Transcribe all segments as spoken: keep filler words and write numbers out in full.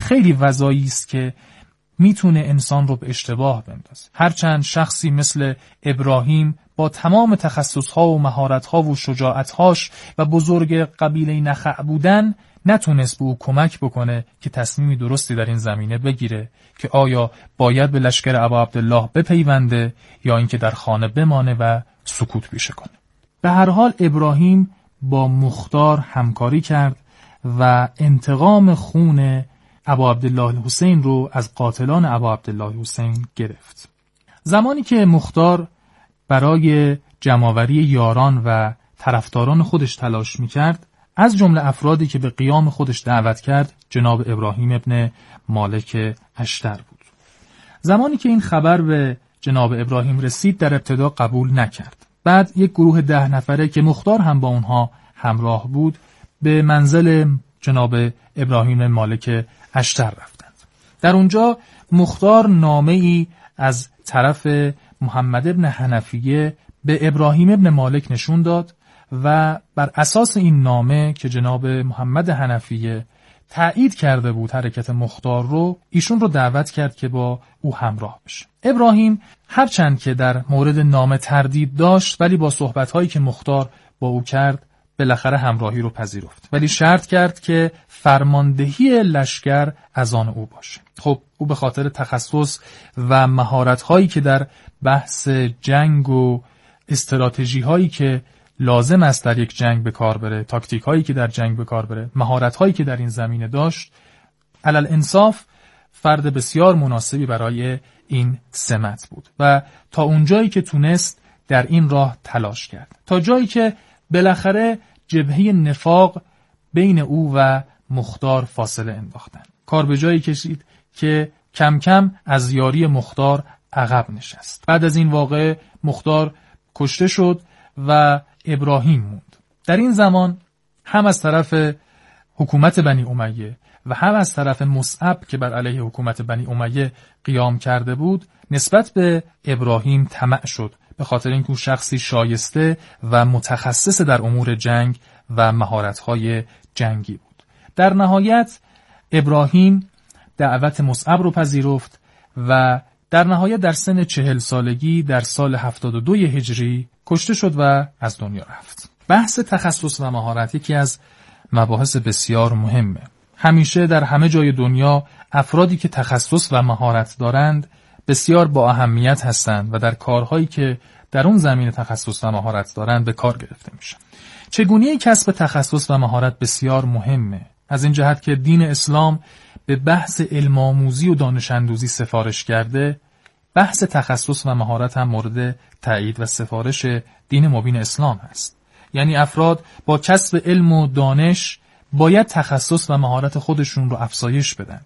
خیلی وضعی است که میتونه انسان رو به اشتباه بندازه. هرچند شخصی مثل ابراهیم با تمام تخصصها و مهارتها و شجاعتهاش و بزرگ قبیله نخع بودن نتونست به او کمک بکنه که تصمیمی درستی در این زمینه بگیره که آیا باید به لشکر ابا عبدالله بپیونده یا اینکه در خانه بمانه و سکوت پیشه کنه. به هر حال ابراهیم با مختار همکاری کرد و انتقام خون ابا عبدالله حسین رو از قاتلان ابا عبدالله حسین گرفت. زمانی که مختار برای جمع‌آوری یاران و طرفداران خودش تلاش می‌کرد، از جمله افرادی که به قیام خودش دعوت کرد جناب ابراهیم ابن مالک اشتر بود. زمانی که این خبر به جناب ابراهیم رسید در ابتدا قبول نکرد. بعد یک گروه ده نفره که مختار هم با اونها همراه بود به منزل جناب ابراهیم مالک اشتر رفتند. در اونجا مختار نامه‌ای از طرف محمد ابن حنفیه به ابراهیم ابن مالک نشون داد و بر اساس این نامه که جناب محمد حنفیه تایید کرده بود حرکت مختار رو، ایشون رو دعوت کرد که با او همراه بشه. ابراهیم هرچند که در مورد نامه تردید داشت ولی با صحبت‌هایی که مختار با او کرد بالاخره همراهی رو پذیرفت، ولی شرط کرد که فرماندهی لشکر از آن او باشه. خب او به خاطر تخصص و مهارت‌هایی که در بحث جنگ و استراتژی‌هایی که لازم است در یک جنگ به کار بره، تاکتیک‌هایی که در جنگ به کار بره، مهارت‌هایی که در این زمینه داشت، علل انصاف فرد بسیار مناسبی برای این سمت بود و تا اونجایی که تونست در این راه تلاش کرد، تا جایی که بالاخره جبهه نفاق بین او و مختار فاصله انداختن. کار به جایی کشید که کم کم از یاری مختار عقب نشست. بعد از این واقعه مختار کشته شد و ابراهیم موند. در این زمان هم از طرف حکومت بنی امیه و هم از طرف مصعب که بر علیه حکومت بنی امیه قیام کرده بود نسبت به ابراهیم طمع شد، به خاطر اینکه او شخصی شایسته و متخصص در امور جنگ و مهارت‌های جنگی بود. در نهایت ابراهیم دعوت مصعب رو پذیرفت و در نهایت در سن چهل سالگی در سال هفتاد و دو هجری کشته شد و از دنیا رفت. بحث تخصص و مهارت یکی از مباحث بسیار مهمه. همیشه در همه جای دنیا افرادی که تخصص و مهارت دارند بسیار با اهمیت هستند و در کارهایی که در اون زمینه تخصص و مهارت دارند به کار گرفته میشن. چگونگی کسب تخصص و مهارت بسیار مهمه، از این جهت که دین اسلام به بحث علم آموزی و دانش اندوزی سفارش کرده، بحث تخصص و مهارت هم مورد تایید و سفارش دین مبین اسلام است. یعنی افراد با کسب علم و دانش باید تخصص و مهارت خودشون رو افزایش بدن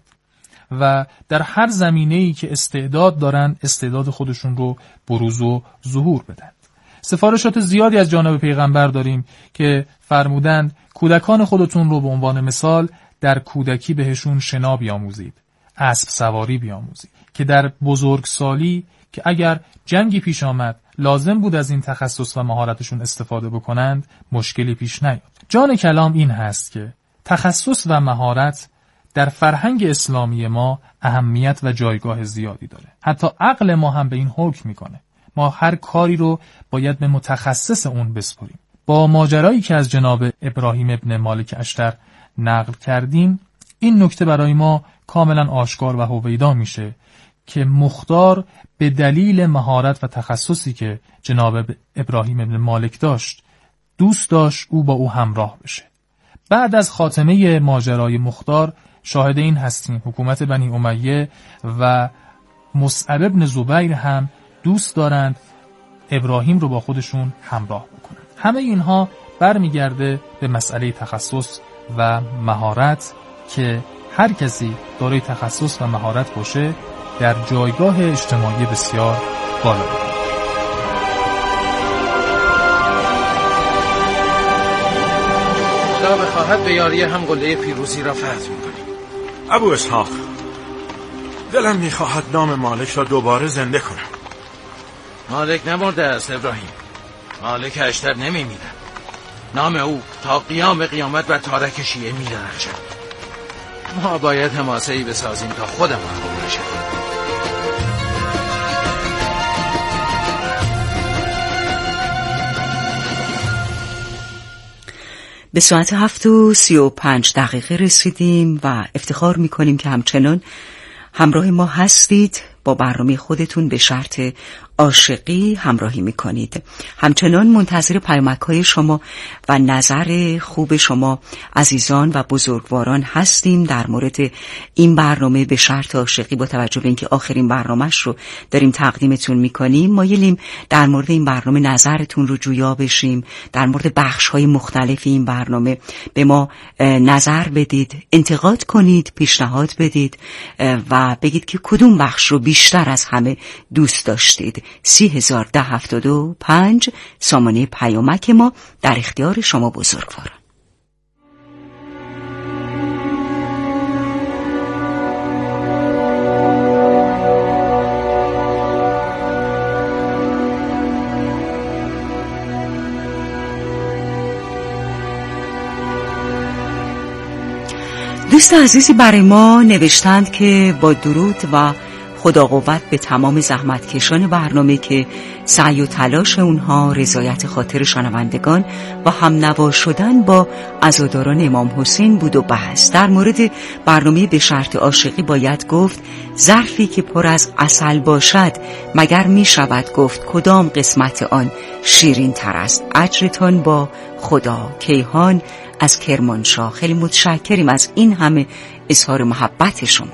و در هر زمینه‌ای که استعداد دارن استعداد خودشون رو بروز و ظهور بدن. سفارشات زیادی از جانب پیغمبر داریم که فرمودند کودکان خودتون رو به عنوان مثال در کودکی بهشون شنا بیاموزید، اسب سواری بیاموزید، که در بزرگسالی که اگر جنگی پیش آمد لازم بود از این تخصص و مهارتشون استفاده بکنند مشکلی پیش نیاد. جان کلام این هست که تخصص و مهارت در فرهنگ اسلامی ما اهمیت و جایگاه زیادی داره. حتی عقل ما هم به این حکم میکنه. ما هر کاری رو باید به متخصص اون بسپریم. با ماجرایی که از جناب ابراهیم ابن مالک اشتر نقل کردیم، این نکته برای ما کاملا آشکار و هویدا میشه که مختار به دلیل مهارت و تخصصی که جناب ابراهیم ابن مالک داشت دوست داشت او با او همراه بشه. بعد از خاتمه ماجرای مختار شاهد این هستیم حکومت بنی امیه و مصعب ابن زبیر هم دوست دارند ابراهیم رو با خودشون همراه بکنند. همه اینها برمیگرده به مسئله تخصص و مهارت که هر کسی دارای تخصص و مهارت باشه در جایگاه اجتماعی بسیار بالا داره. خدا بخواهد به یاری هم قله پیروزی را فتح می‌کنیم. ابو اسحاق، دلم می‌خواهد نام مالک را دوباره زنده کنم. مالک نمرده است ابراهیم. مالک اشتر نمی‌میرد. نام او تا قیام قیامت و تارک شیعه می‌درخشد. ما باید حماسه‌ای بسازیم تا خودم محروم نشه. به ساعت هفت و سی و پنج دقیقه رسیدیم و افتخار میکنیم که همچنان همراه ما هستید. با برنامه خودتون به شرط عاشقی همراهی میکنید. همچنان منتظر پیامک‌های شما و نظر خوب شما عزیزان و بزرگواران هستیم در مورد این برنامه به شرط عاشقی. با توجه به اینکه آخرین برنامه‌اش رو داریم تقدیمتون میکنیم، مایلیم در مورد این برنامه نظرتون رو جویا بشیم. در مورد بخش‌های مختلف این برنامه به ما نظر بدید، انتقاد کنید، پیشنهاد بدید و بگید که کدوم بخش رو بیشتر از همه دوست داشتید. سی هزار ده هفتاد و پنج سامانه پیامک ما در اختیار شما بزرگواران. دوست عزیزی برای ما نوشتند که با درود و خدا قوت به تمام زحمتکشان برنامه که سعی و تلاش اونها رضایت خاطر شنوندگان و هم نوا شدن با عزاداران امام حسین بود و بحث. در مورد برنامه به شرط عاشقی باید گفت ظرفی که پر از عسل باشد مگر می شود گفت کدام قسمت آن شیرین تر است. اجرتان با خدا. کیهان از کرمانشاه. خیلی متشکریم از این همه اظهار محبت شما.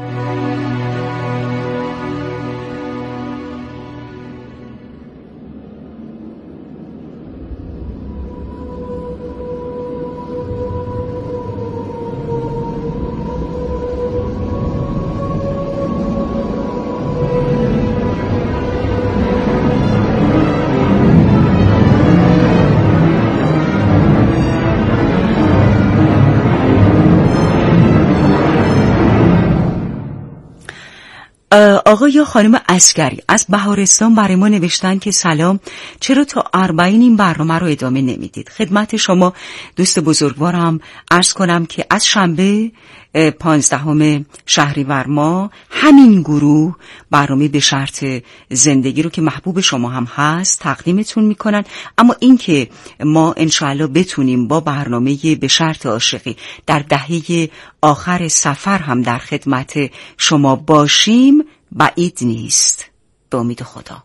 آقا یا خانم عسکری از بهارستان برای ما نوشتن که سلام، چرا تا اربعین این برنامه رو ادامه نمیدید؟ خدمت شما دوست بزرگوارم عرض کنم که از شنبه پانزدهم شهریور ماه همین گروه برنامه به شرط زندگی رو که محبوب شما هم هست تقدیمتون میکنن. اما این که ما انشاءالله بتونیم با برنامه به شرط عاشقی در دهه آخر سفر هم در خدمت شما باشیم بعید نیست، به امید خدا.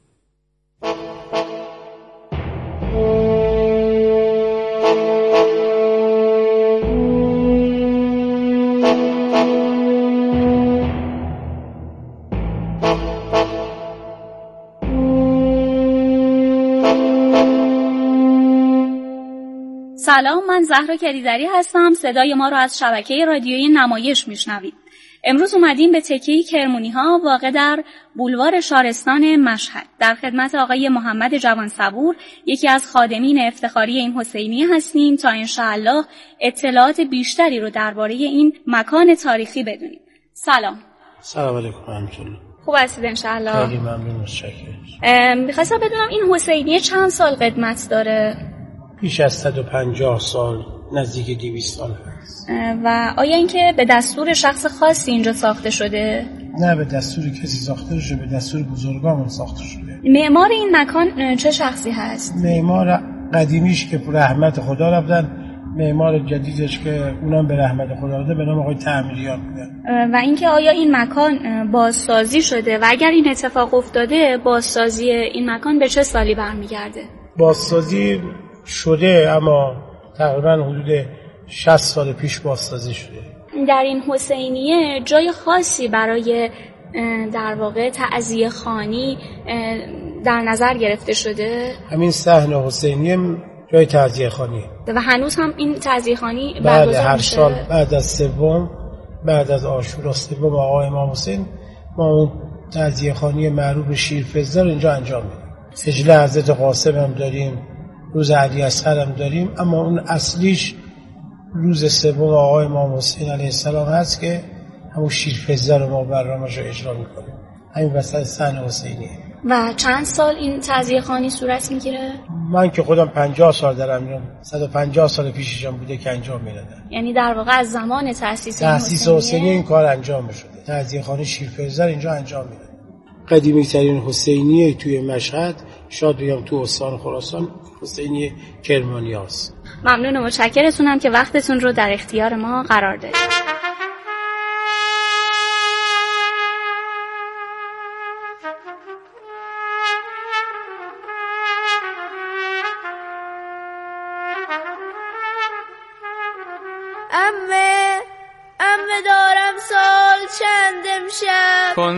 سلام، من زهرا کریدری هستم. صدای ما رو از شبکه رادیویی نمایش میشنوید. امروز اومدیم به تکیه کرمونی ها واقع در بولوار شارستان مشهد در خدمت آقای محمد جوانصبور، یکی از خادمین افتخاری این حسینی هستیم تا انشاءالله اطلاعات بیشتری رو درباره این مکان تاریخی بدونیم. سلام. سلام علیکم همچنین. خوب هستید انشاءالله؟ خیلی ممنون، متشکرم. می‌خواستم بدونم این حسینی چند سال قدمت داره؟ بیش از صد و پنجاه سال، نزدیک دویست سال هست. و آیا اینکه به دستور شخص خاصی اینجا ساخته شده؟ نه، به دستور کسی ساخته شده، به دستور بزرگامون ساخته شده. معمار این مکان چه شخصی هست؟ معمار قدیمیش که رحمت خدا رفتن، معمار جدیدش که اونم به رحمت خدا رفته به نام آقای تعمیریان بودن. و اینکه آیا این مکان بازسازی شده و اگر این اتفاق افتاده بازسازی این مکان به چه سالی برمیگرده؟ بازسازی شده اما تقریبا حدود شصت سال پیش بازسازی شده. در این حسینیه جای خاصی برای در واقع تعزیه خوانی در نظر گرفته شده؟ همین صحن حسینیه جای تعزیه خوانی و هنوز هم این تعزیه خوانی برگزار میشه؟ هر سال بعد از سوم بعد از عاشورا سوم آقای امام حسین ما اون تعزیه خوانی معروف شیرفزار اینجا انجام میدیم. سجله حضرت قاسم هم داریم، روز علی اصغر هم داریم، اما اون اصلیش روز سوم آقای امام حسین علیه السلام هست که همون شیرفزار رو ما برنامه‌اش رو اجرا میکنیم. همین وسط صحن حسینیه. و چند سال این تعزیه خوانی صورت میگیره؟ من که خودم پنجاه سال دارم میرم، صد و پنجاه سال پیششم بوده که انجام میدادن. یعنی در واقع از زمان تأسیس تأسیس حسینی این کار انجام میشده. تعزیه خانه شیرفرزر اینجا انجام میده. قدیمی ترین حسینیه توی مشهد، شاید بگم تو استان خراسان، حسینی کرمانیاست. ممنون و متشکرتونم که وقتتون رو در اختیار ما قرار دادید. امه امه دارم سال چند امشب کن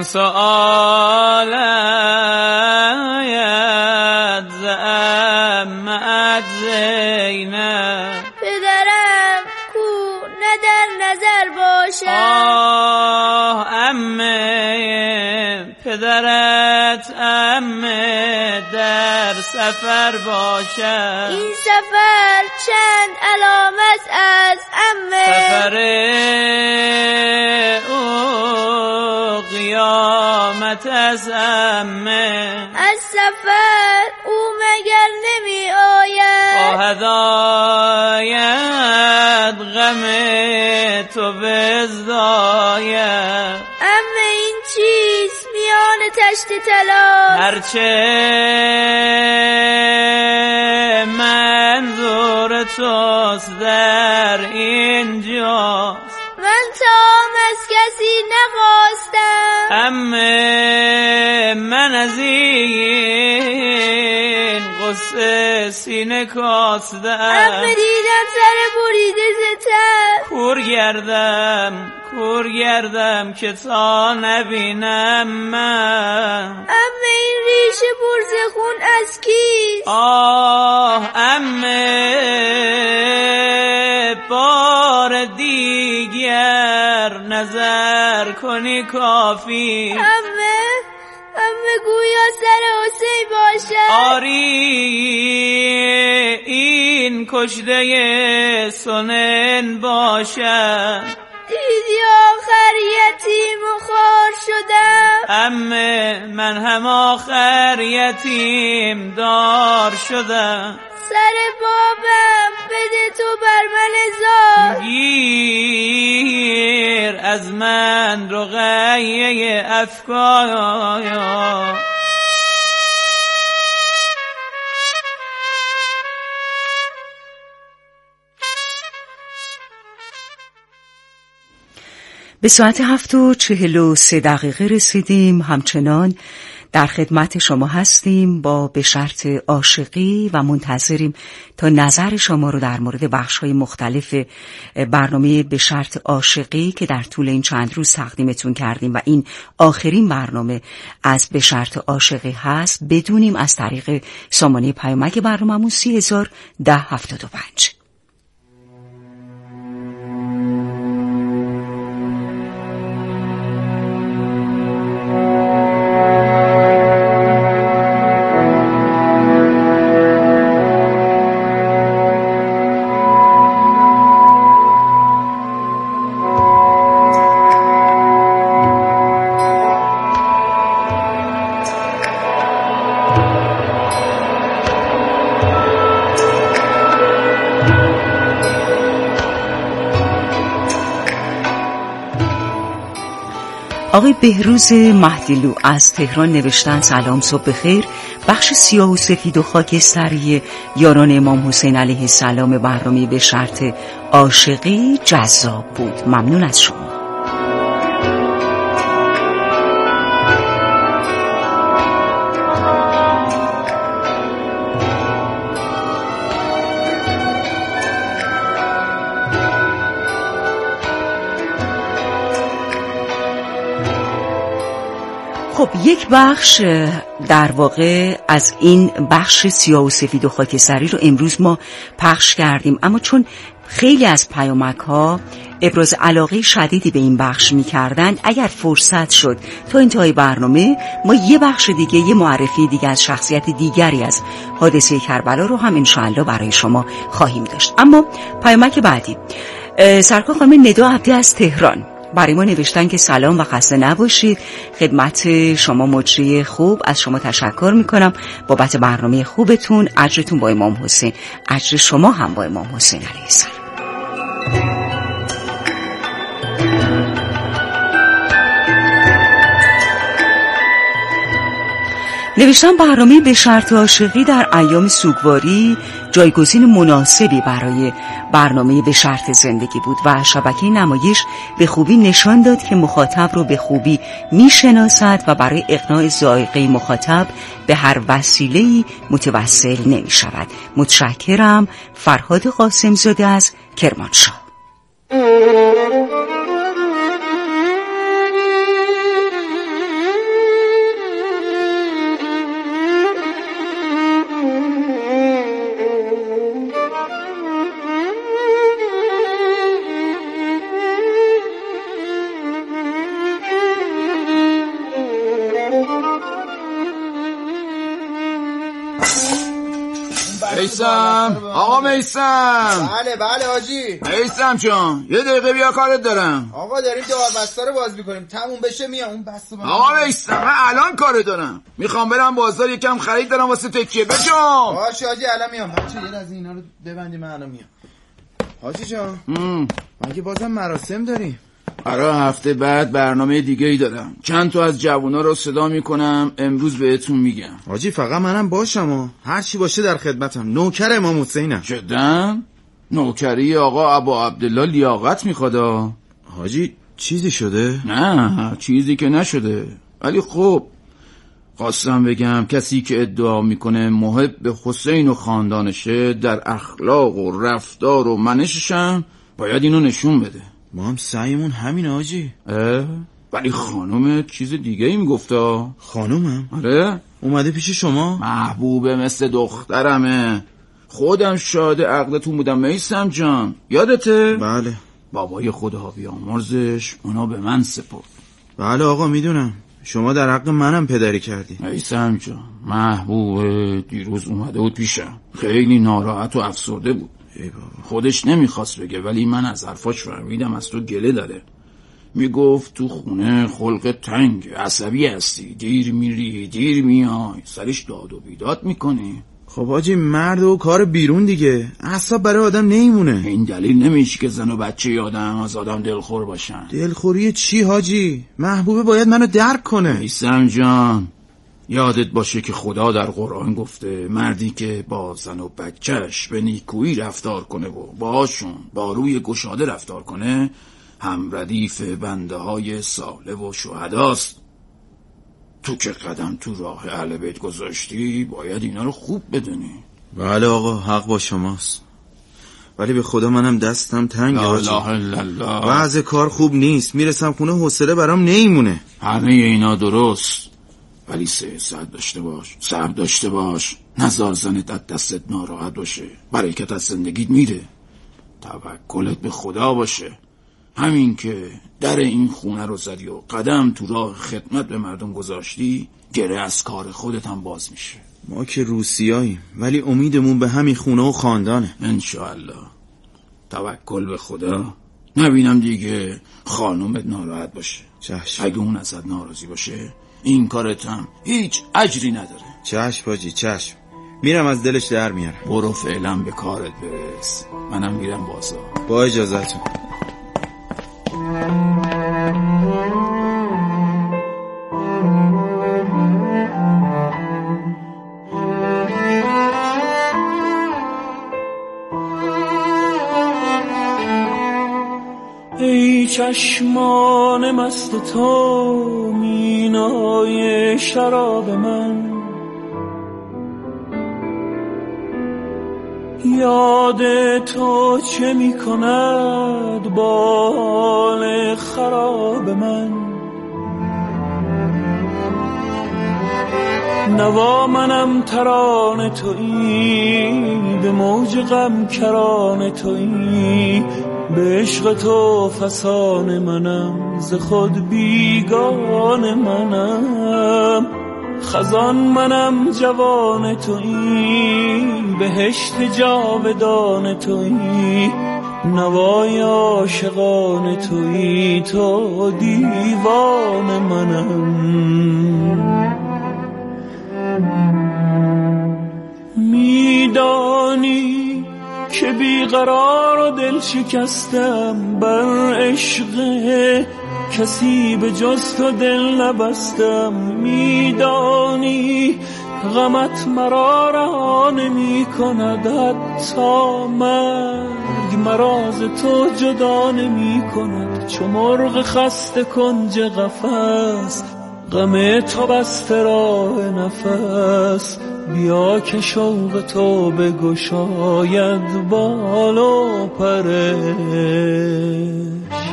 سؤالت ز امت زینب پدرم کو نه در نظر باشد. آه امه پدرت امه در سفر باشد. این سفر چند علامت از امه سفر او قیامت از امه از سفر او مگر نمی آید خواهد آید غم تو بزداید. امه این چیست میان تشت طلا هرچه منظور توست در اینجاست. من تام از کسی نخواستم امه من از این قصه سینه کاستم. امه دیدم سر بریده زتر کور گردم کور گردم که تا نبینم من. امه این ریشه پرز خون از کیست؟ آه امه بار دیگر نظر کنی کافی. امه امه گویا سر حسین باشد. آری این کشته سنن باشد. دیدی آخر یتیم و خوار شدم. امه من هم آخر یتیم دار شدم. سر بابم بده تو بر من زار. گیر از من رقیه افکار. به ساعت هفت و چهل و سه دقیقه رسیدیم. همچنان در خدمت شما هستیم با به شرط عاشقی و منتظریم تا نظر شما رو در مورد بخش‌های مختلف برنامه به شرط عاشقی که در طول این چند روز تقدیمتون کردیم و این آخرین برنامه از به شرط عاشقی هست بدونیم از طریق سامانه پیامک برنامه‌مون سی هزار ده هفتاد و پنج. آقای بهروز مهدیلو از تهران نوشتن سلام صبح بخیر. بخش سیاه و سفید و خاکستری یاران امام حسین علیه السلام برنامه به شرط عاشقی جذاب بود. ممنون از شما. خب یک بخش در واقع از این بخش سیاه و سفید و خاکستری رو امروز ما پخش کردیم، اما چون خیلی از پیامک ها ابراز علاقه شدیدی به این بخش می کردن، اگر فرصت شد تا انتهای برنامه ما یه بخش دیگه، یه معرفی دیگه از شخصیت دیگری از حادثه کربلا رو هم انشاءالله برای شما خواهیم داشت. اما پیامک بعدی سرکار خانم ندا عبدی از تهران برای ما نوشتن که سلام و خسته نباشید. خدمت شما مجری خوب، از شما تشکر میکنم بابت برنامه خوبتون. اجرتون با امام حسین، اجر شما هم با امام حسین علیه السلام. نوشتم برنامه به شرط عاشقی در ایام سوگواری جایگزین مناسبی برای برنامه به شرط زندگی بود و شبکه نمایش به خوبی نشان داد که مخاطب رو به خوبی میشناسد و برای اقناع ذائقه مخاطب به هر وسیله‌ای متوسل نمی شود. متشکرم. فرهاد قاسم زاده از کرمانشاه. میثم، آقا میثم. بله بله حاجی. میثم جان یه دقیقه بیا، کارت دارم. آقا داریم دار بسته رو باز میکنیم، تموم بشه میام اون بسته. آقا میثم من الان کار دارم، میخوام برم بازار یکم خرید دارم واسه تکیه. بجام باشه حاجی الان میام. بچه یه از اینا رو ببندیم من الان میام. حاجی جان مگه بازم مراسم داریم؟ آره هفته بعد برنامه دیگه ای دارم. چند تا از جوونا رو صدا میکنم امروز بهتون میگم. حاجی فقط منم باشم و هر چی باشه در خدمتم. نوکر امام حسینم. جدا؟ نوکری آقا ابا عبدالله لیاقت میخواد. حاجی چیزی شده؟ نه چیزی که نشده، ولی خب خواستم بگم کسی که ادعا میکنه محب به حسین و خاندانشه در اخلاق و رفتار و منششم باید اینو نشون بده. ما هم سعیمون همینه حاجی. ولی خانم چیز دیگه ای میگفتا. خانومم؟ آره اومده پیش شما؟ محبوبه مثل دخترمه. خودم شاهد عقدتون بودم میثم جان، یادته؟ بله. بابای خدا بیامرزش اونا به من سپرد. بله آقا میدونم، شما در حق منم پدری کردی. میثم جان محبوبه دیروز اومده بود پیشم، خیلی ناراحت و افسرده بود. ای بابا. خودش نمیخواست بگه ولی من از حرفاش فهمیدم از تو گله داره. میگفت تو خونه خلق تنگ، عصبی هستی، دیر میری دیر میای، سرش داد و بیداد میکنی. خب حاجی مرد و کار بیرون دیگه، اعصاب برای آدم نمیمونه. این دلیل نمیشه که زن و بچه آدم از آدم دلخور باشن. دلخوری چی حاجی؟ محبوبه باید منو درک کنه. میثم جان یادت باشه که خدا در قرآن گفته مردی که با زن و بچهش به نیکویی رفتار کنه و باهاشون با روی گشاده رفتار کنه هم ردیف بنده های صالح و شهداست. تو که قدم تو راه اهل بیت گذاشتی باید اینا رو خوب بدونی. بله آقا حق با شماست، ولی به خدا منم دستم تنگه حاجی. لا اله الا الله. وضع کار خوب نیست، میرسم خونه حوصله برام نمیمونه. همه اینا درست، ولی سه صبر داشته باش، صبر داشته باش. نزار زنت از دستت ناراحت باشه، برکت از زندگیت میره. توکلت به خدا باشه. همین که در این خونه رو زدی و قدم تو راه خدمت به مردم گذاشتی، گره از کار خودت هم باز میشه. ما که روسیاییم ولی امیدمون به همین خونه و خاندانه. انشاءالله. توکل به خدا. نبینم دیگه خانومت ناراحت باشه. چشم. اگه اون ازت ناراضی باشه این کارت هم هیچ اجری نداره. چشم باجی چشم، میرم از دلش در میارم. برو فعلا به کارت برس، منم میرم بازار. با اجازهتون. ای چشمان مست تو مینای شراب من، یاد تو چه می کند با حال خراب من. نوا منم ترانه تویی، به موج غم کرانه تویی، به عشق تو فسان منم، ز خود بیگان منم. خزان منم جوان تویی، بهشت جاودان تویی، نوای عاشقان تویی، تو دیوان منم. میدانی که بیقرار و دل شکستم، بر عشق کسی به جز تو دل نبستم. میدانی غمت مرا رها نمی کند، حتی مرگ مرا ز تو جدا نمی کند. چو مرغ خسته کنج قفس، غم تو بسته راه نفس. بیا که شوق تو بگشاید بال و پرش.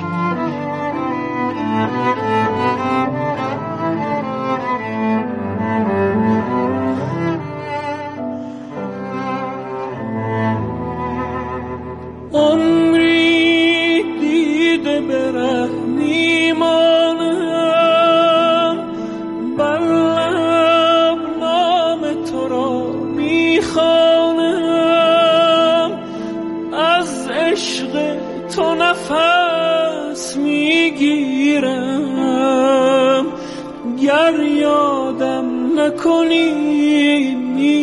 عمری دیده بره میمانم، بر لب نام تو را میخوانم. از عشق تو نفس میگیرم، گر یادم نکنی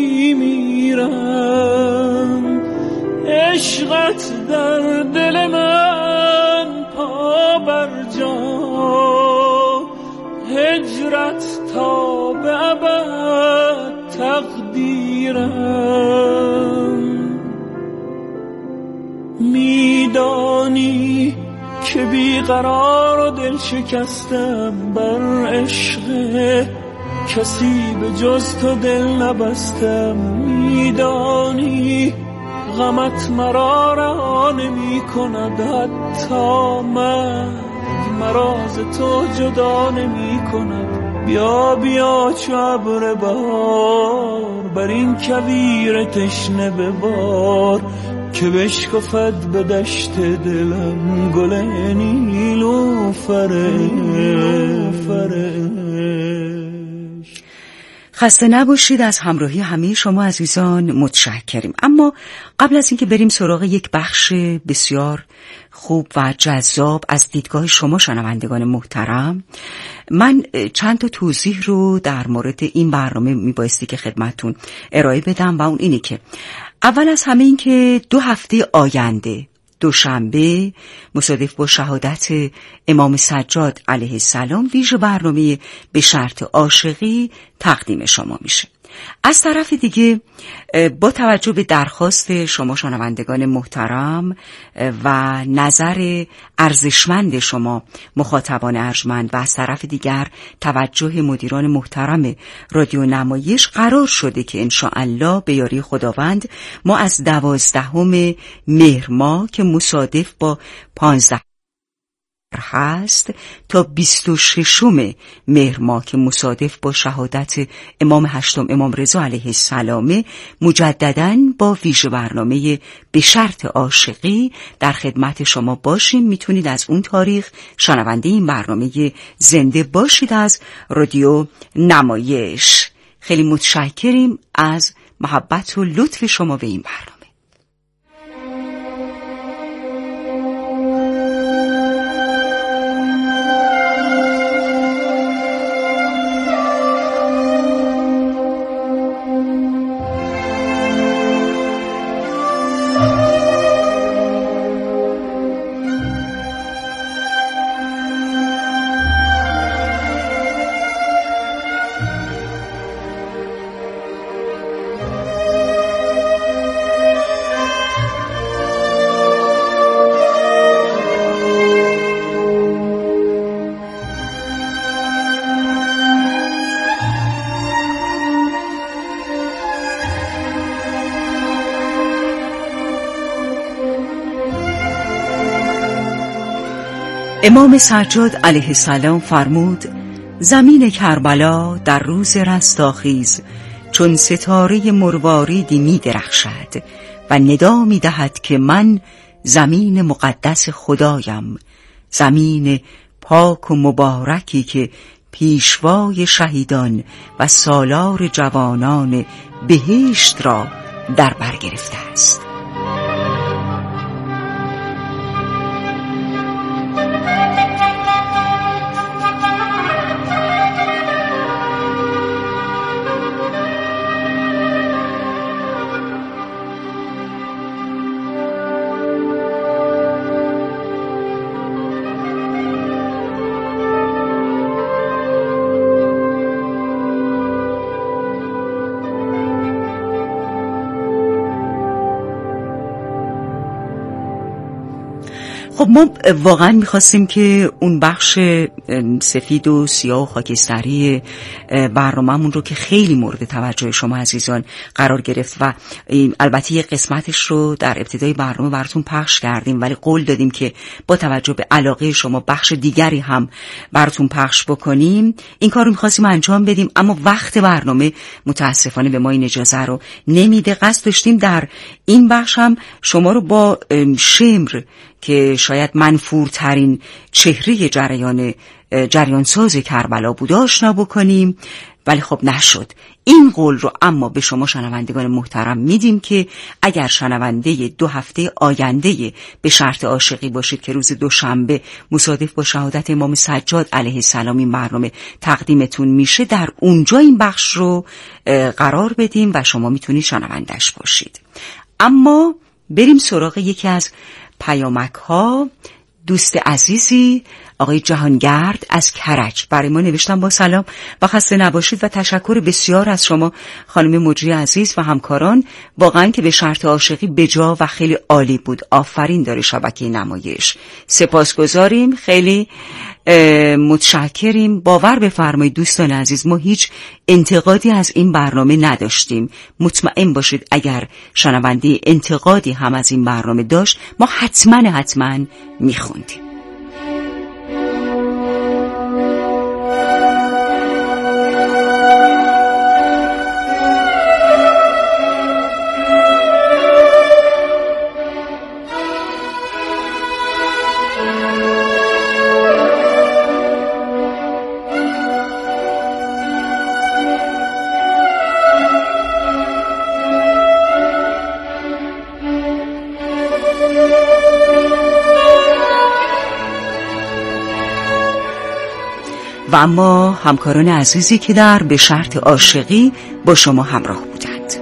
میمیرم. عشقت در دل من پا بر جا، هجرت تا به ابد تقدیرم. میدانی که بیقرار و دل شکستم، بر عشق کسی به جز تو دل نبستم. میدانی غمت مرا رها نمی کند، حتی مرگ مرا ز تو جدا نمی کند. بیا بیا چو ابر بهار، بر این کویر تشنه ببار. که بشکفد به دشت دلم گل نیلوفرش. خسته نباشید. از همراهی همه شما عزیزان متشکریم. اما قبل از اینکه بریم سراغ یک بخش بسیار خوب و جذاب از دیدگاه شما شنوندگان محترم، من چند تا توضیح رو در مورد این برنامه میبایستی که خدمتتون ارائه بدم و اون اینه که اول از همه این که دو هفته آینده دوشنبه مصادف با شهادت امام سجاد علیه السلام ویژه برنامه به شرط عاشقی تقدیم شما میشه. از طرف دیگه با توجه به درخواست شما شنوندگان محترم و نظر ارزشمند شما مخاطبان ارجمند و از طرف دیگر توجه مدیران محترم رادیو نمایش، قرار شده که انشاءالله به یاری خداوند ما از دوازدهم مهر ماه که مصادف با پانزده هست تا بیست و ششم مهر ماه که مصادف با شهادت امام هشتم امام رضا علیه السلام مجدداً با ویژه برنامه به شرط عاشقی در خدمت شما باشیم. میتونید از اون تاریخ شنونده این برنامه زنده باشید از رادیو نمایش. خیلی متشکریم از محبت و لطف شما به این برنامه. امام سجاد علیه السلام فرمود: زمین کربلا در روز رستاخیز چون ستاره مرواریدی می درخشد و ندا می دهد که من زمین مقدس خدایم، زمین پاک و مبارکی که پیشوای شهیدان و سالار جوانان بهشت را در بر گرفته است. خب ما واقعا میخواستیم که اون بخش سفید و سیاه و خاکستری برنامه‌مون رو که خیلی مورد توجه شما عزیزان قرار گرفت و البته یه قسمتش رو در ابتدای برنامه براتون پخش کردیم، ولی قول دادیم که با توجه به علاقه شما بخش دیگری هم براتون پخش بکنیم. این کار رو میخواستیم انجام بدیم، اما وقت برنامه متاسفانه به ما این اجازه رو نمیده. قصد داشتیم در این بخش هم شما رو با شمر که شاید منفورترین چهره جریان جریانساز کربلا بود آشنا بکنیم، ولی خب نشد. این قول رو اما به شما شنوندگان محترم میدیم که اگر شنونده دو هفته آینده به شرط عاشقی باشید که روز دوشنبه مصادف با شهادت امام سجاد علیه السلام این برنامه تقدیمتون میشه، در اونجا این بخش رو قرار بدیم و شما میتونید شنوندش باشید. اما بریم سراغ یکی از پیامک ها. دوست عزیزی آقای جهانگرد از کرج برای ما نوشتن: با سلام و خسته نباشید و تشکر بسیار از شما خانم مجری عزیز و همکاران، واقعا که به شرط عاشقی بجا و خیلی عالی بود. آفرین داره شبکه نمایش. سپاسگزاریم، خیلی متشکریم. باور بفرمایید دوستان عزیز، ما هیچ انتقادی از این برنامه نداشتیم. مطمئن باشید اگر شنونده انتقادی هم از این برنامه داشت ما حتما حتما میخوندیم. و اما همکاران عزیزی که در به شرط عاشقی با شما همراه بودند.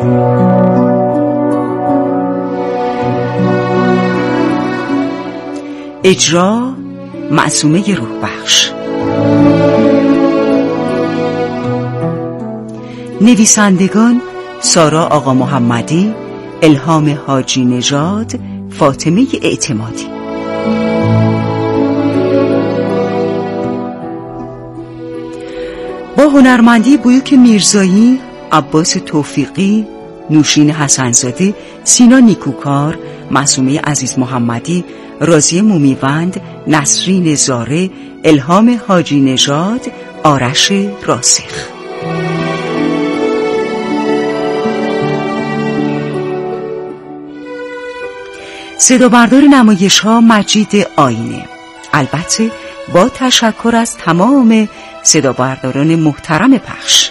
اجرا معصومه روح بخش، نویسندگان سارا آقا محمدی، الهام حاجی نژاد، فاطمه اعتمادی. با هنرمندی بیوک میرزایی، عباس توفیقی، نوشین حسنزاده، سینا نیکوکار، معصومه عزیز محمدی، راضیه مومیوند، نسرین زاره، الهام حاجی نژاد، آرش راسخ. صدا بردار نمایش ها مجید آینه، البته با تشکر از تمام صدا برداران محترم پخش.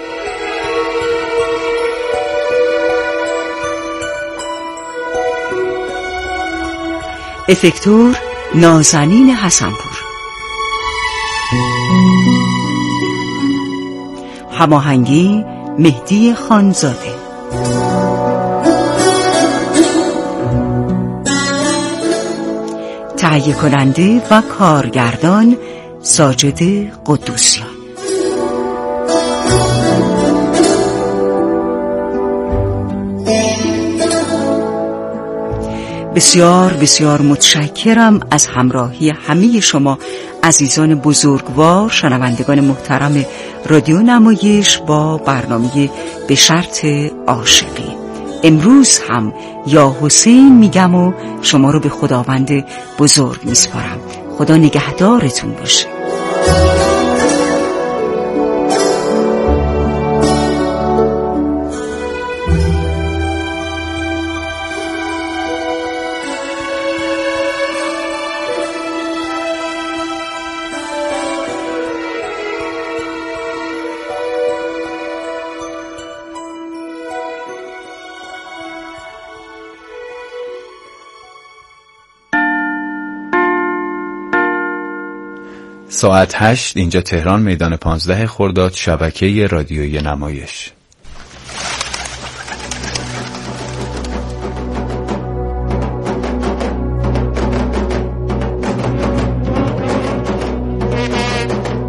افکتور نازنین حسنپور، هماهنگی مهدی خانزاده، تهیه کننده و کارگردان ساجد قدوسیان. بسیار بسیار متشکرم از همراهی همه شما عزیزان بزرگوار، شنوندگان محترم رادیو نمایش با برنامه به شرط عاشقی. امروز هم یا حسین میگم و شما رو به خداوند بزرگ میسپارم. خدا نگهدارتون باشه. ساعت هشت اینجا تهران، میدان پانزده خرداد، شبکه رادیویی نمایش.